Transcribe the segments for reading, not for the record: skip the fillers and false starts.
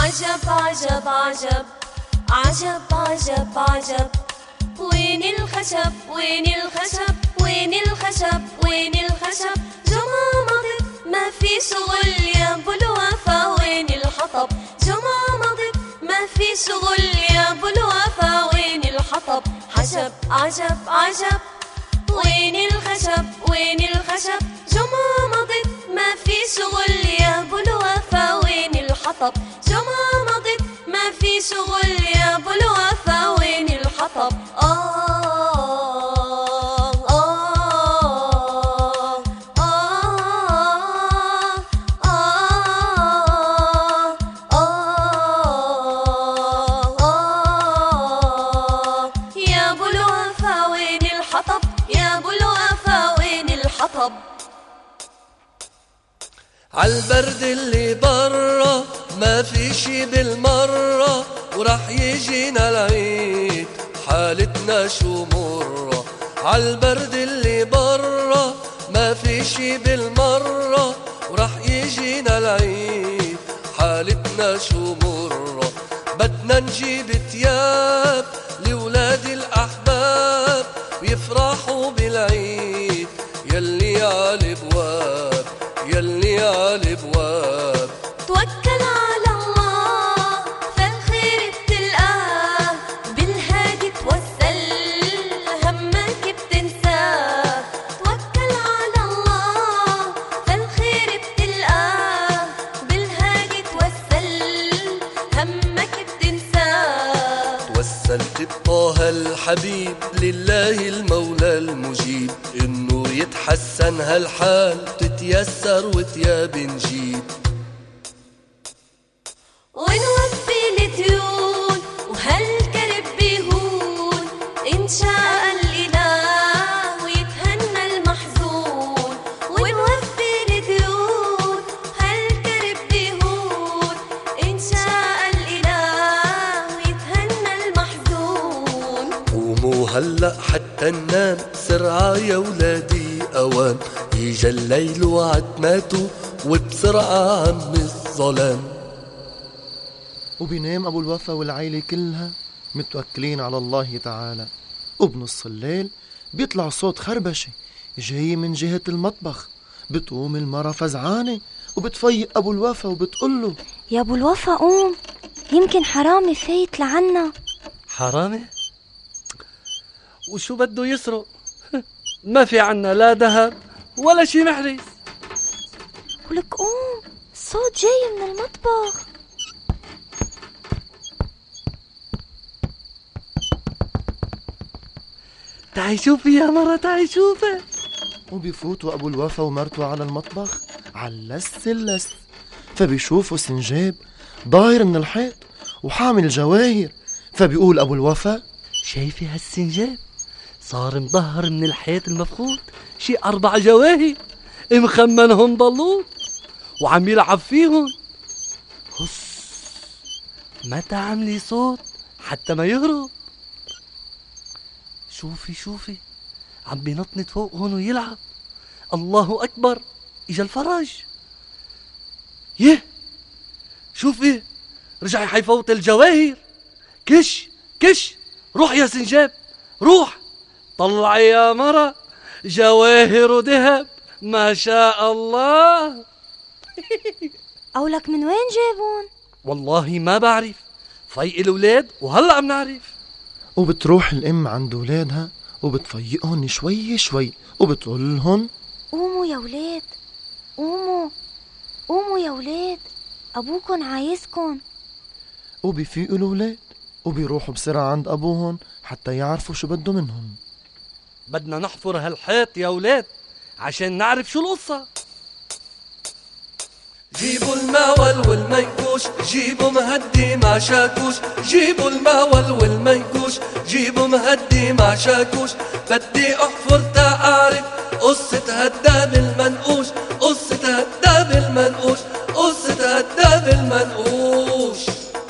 عجب عجب عجب عجب عجب عجب، وين الخشب وين الخشب وين الخشب وين الخشب، جمعة مضت ما في شغل يا ابو الوفا، وين الحطب جمعة مضت ما في شغل يا ابو الوفا، وين الحطب. عجب عجب عجب وين الخشب وين الخشب، جمعة مضت ما في شغل يا ابو الوفا، وين الحطب جمعة مضت ما في شغل يا ابو الوفا، وين الحطب. يا ابو الوفا وين الحطب، يا ابو الوفا وين الحطب. عالبرد اللي برا ما في شي بالمرة، وراح يجينا العيد حالتنا شو مرة. عالبرد اللي برا ما في شي بالمرة، وراح يجينا العيد حالتنا شو مرة. بدنا نجيب تياب لولاد الأحباب ويفرحوا بالعيد، يلي عالبواب يلي عالبواب. توكل على الله فالخير بتلقاه، بالهادي توسل همك بتنساه. توكل على الله فالخير بتلقاه، بالهادي توسل همك بتنساه. توسلت بطه الحبيب لله المولى المجيب، انه يتحسن هالحال تتيسر وتياب نجيب. ونوفي الديون وهالكرب بيهون، إن شاء الإله ويتهنى المحزون. ونوفي الديون هالكرب بيهون، إن شاء الإله ويتهنى المحزون. قوموا هلأ حتى ننام سرعة يا ولادي أوان، يجا الليل وعتماته وبسرعة عم الظلام. وبينام أبو الوفا والعيلة كلها متوكلين على الله تعالى. وبنص الليل بيطلع صوت خربشة جاي من جهة المطبخ. بتقوم المرة فزعانة وبتفيق أبو الوفا وبتقوله: يا أبو الوفا قوم، يمكن حرامي فايت لعنا. حرامي؟ وشو بده يسرق؟ ما في عنا لا ذهب ولا شي محرز. ولك قوم، الصوت جاي من المطبخ. تعي شوفي يا مرة تعي شوفي. وبيفوتوا أبو الوفا ومرته على المطبخ على اللس، فبيشوفوا سنجاب ضاير من الحيط وحامل جواهر. فبيقول أبو الوفا: شايفي هالسنجاب صار مظهر من الحيط المفقود شي 4 جواهر مخمنهم ضلوط وعم يلعب فيهم. هص ما تعملي صوت حتى ما يهرب. شوفي عم بينطنط فوقهم ويلعب. الله أكبر، إجا الفرج. يه شوفي رجع حيفوت الجواهر. كش روح يا سنجاب روح، طلعي يا مرة جواهر وذهب ما شاء الله. أولك من وين جابون؟ والله ما بعرف، فيق الولاد وهلأ بنعرف. وبتروح الأم عند ولادها وبتفيقهم شوي شوي وبتقول لهم: قوموا يا ولاد، قوموا يا ولاد، أبوكن عايزكن. وبيفيقوا الولاد وبيروحوا بسرعة عند أبوهم حتى يعرفوا شو بده منهم. بدنا نحفر هالحيط يا ولاد عشان نعرف شو القصة. جيبوا الماول والمنكوش، جيبوا مهدي مع شاكوش. جيبوا الماول والمنكوش، جيبوا مهدي مع شاكوش. بدي احفر تا اعرف قصة هداب المنقوش، قصة هداب المنقوش، قصة هداب المنقوش.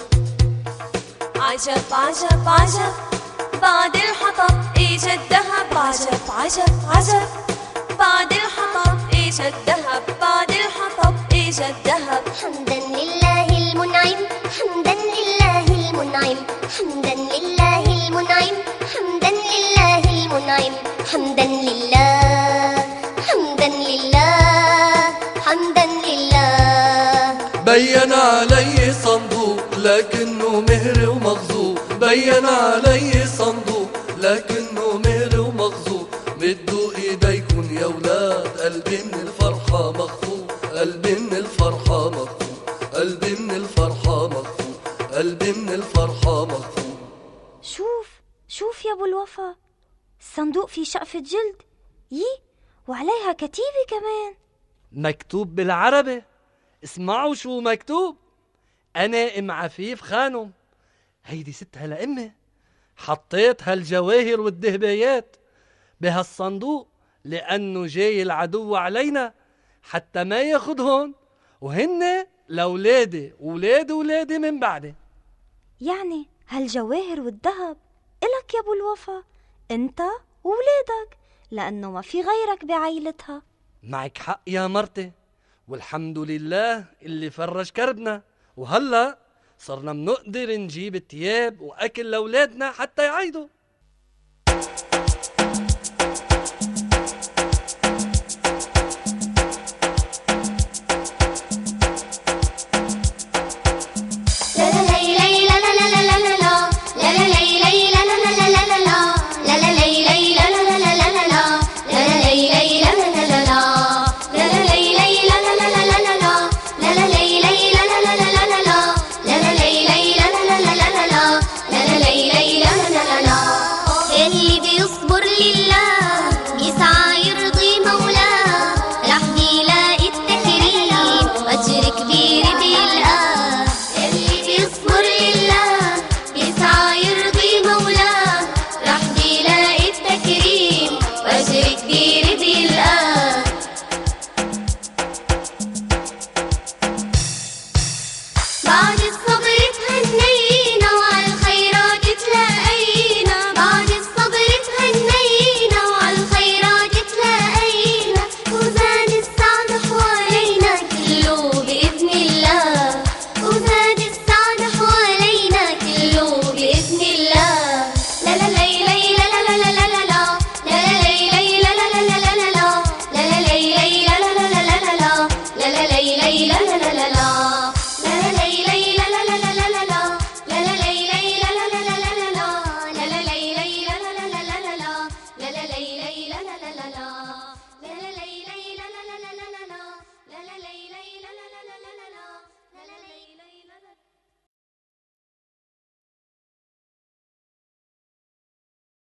عجب عجب عجب بعد الحطب اجا الذهب. عجب عجب عجب بعد الحطب اجا الذهب. بعد الحطب إجا الذهب. حمدا لله المنعم، حمدا لله المنعم، حمدا لله المنعم، حمدا لله المنعم، حمدا لله، حمدا لله، حمدا لله. بين علي صندوق لكنه مهر ومغزوق، بين علي صندوق لكنه مهر ومغزوق. مدوا ايديكن يا ولاد، قلبي من الفرحة مخفوق، قلبي من الفرحة مخفوق، قلبي من الفرحة مخفوق، قلبي من الفرحة مخفوق. شوف يا ابو الوفا، الصندوق فيه شقفة جلد، وعليها كتيبة كمان. مكتوب بالعربي. اسمعوا شو مكتوب: أنا أم عفيف خانم، هيدي ستها لأمي، حطيت هالجواهر والدهبيات بهالصندوق لأنه جاي العدو علينا حتى ما ياخدهن، وهن لولادي وولاد ولادي من بعدي. يعني هالجواهر والذهب إلك يا ابو الوفا، انت وولادك، لأنه ما في غيرك بعيلتها. معك حق يا مرتي، والحمد لله اللي فرج كربنا، وهلأ صرنا منقدر نجيب تياب وأكل لأولادنا حتى يعيدوا. بعد